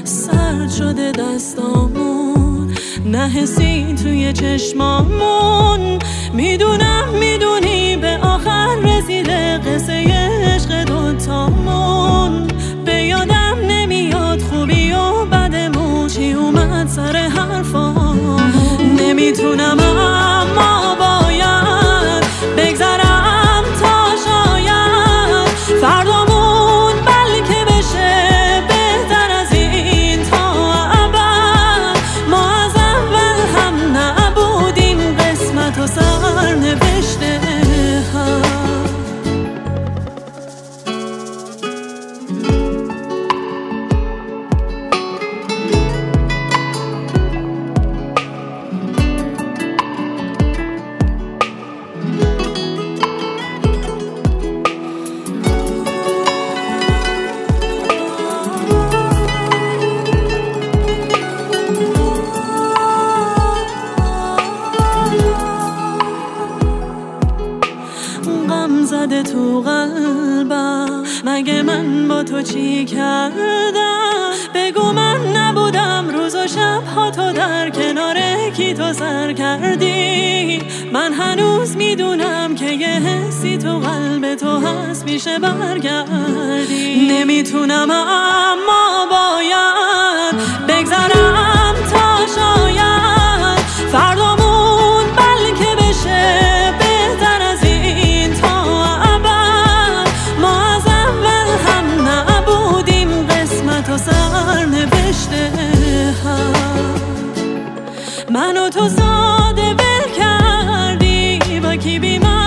سرد شده دستامون، نه حسی توی چشمامون. میدونی به آخر رسیده قصه عشق دوتامون. به یادم نمیاد خوبی و بدمون چی اومد سر حرفام. نمیتونم اما باید بگذرم تا شاید فردامون بلکه بشه بهتر از این تا ابد. ما از اول هم نبودیم قسمت و سرنوشته هم. زده تو قلبم، مگه من با تو چی کردم؟ بگو من نبودم روز و شب ها تو در کنار کی تو سر کردی. من هنوز میدونم که یه حسی تو قلب تو هست میشه برگردی. نمیتونم اما باید بگذرم تا شاید فردامون بلکه بشه بهتر از این تا ابد. ما از اول هم نبودیم قسمت و سرنوشته هم. من و تو ساده ول کردی با کی بیمار